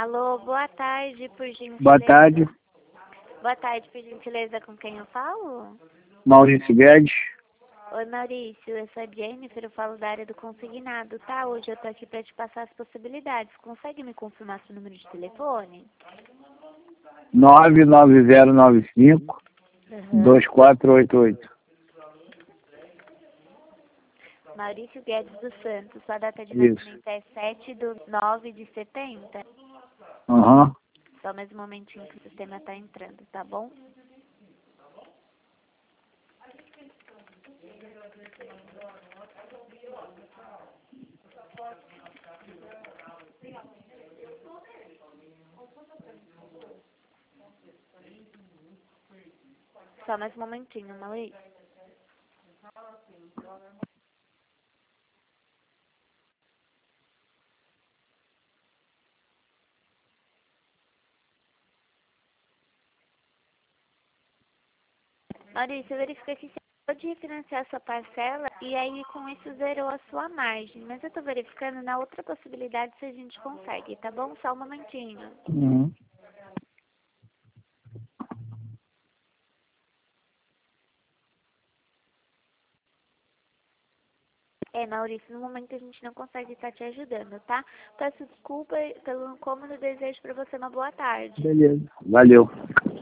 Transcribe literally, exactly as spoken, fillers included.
Alô, boa tarde, por gentileza. Boa tarde, Boa tarde, por gentileza, com quem eu falo? Maurício Guedes. Oi, Maurício, eu sou a Jennifer, eu falo da área do consignado, tá? Hoje eu tô aqui pra te passar as possibilidades. Consegue me confirmar seu número de telefone? nove nove zero nove cinco, Uhum. dois quatro oito oito. Maurício Guedes dos Santos, sua data de Isso. nascimento é sete de nove de setenta. Aham. Só mais um momentinho que o sistema tá entrando, tá bom? Só mais um momentinho, Maurício. Maurício, verifica aqui se pode refinanciar sua parcela e aí com isso zerou a sua margem. Mas eu tô verificando na outra possibilidade se a gente consegue, tá bom? Só um momentinho. Uhum. É, Maurício, no momento a gente não consegue estar te ajudando, tá? Peço desculpa pelo incômodo e desejo pra você uma boa tarde. Beleza. Valeu.